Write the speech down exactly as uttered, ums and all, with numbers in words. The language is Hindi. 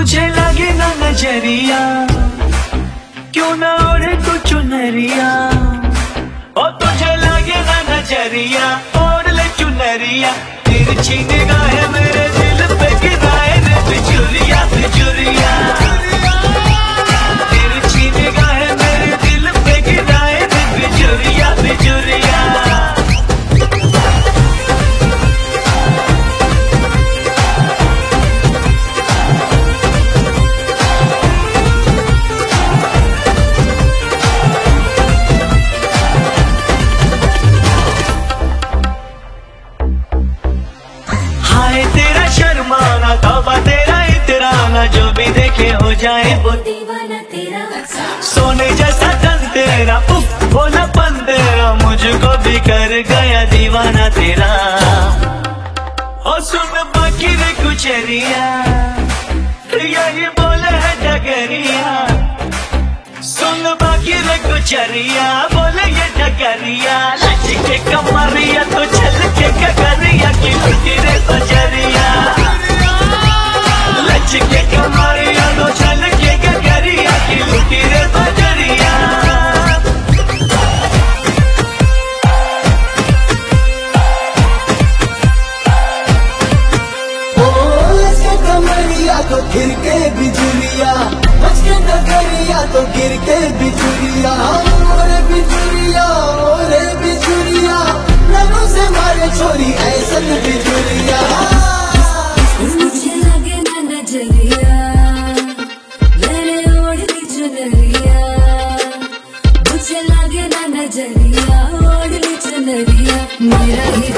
तुझे लगे ना नजरिया, क्यों ना ओढ़े तू चुनरिया। ओ तुझे लगे ना नजरिया, ओढ़ ले चुनरिया। तिरछी निगाहें मेरे दिल पे गिराए रे बिजुरिया बिजुरिया। तिरछी निगाहें मेरे दिल पे गिराए रे बिजुरिया बिजुरिया। हाय तेरा शर्माना, तौबा तेरा इतराना, जो भी देखे हो जाए वो दीवाना तेरा। सोने जैसा तन तेरा, उफ बोला पन तेरा, मुझको भी कर गया दीवाना तेरा। ओ सुन बाकी रे कुचरिया, यही बोले है डगरिया। सुन बाकी रे कुचरिया, बोले ये डगरिया। लचके कमरिया तो चल के कगरिया की लुटी रे बजरिया। लचके कमरिया तो चल के कगरिया की लुटी रे बजरिया। तो गिर के बिजुरिया, बचके नगरिया तो गिर के बिजुरिया। ओरे बिजुरिया ओरे बिजुरिया, नैनों से मारे छोरी ऐसन बिजुरिया। मुझे लगे ना नजरिया, मैंने ओढ़ ली चुनरिया। मुझे लगे ना नजरिया, ओढ़ ली चुनरिया। मेरा ही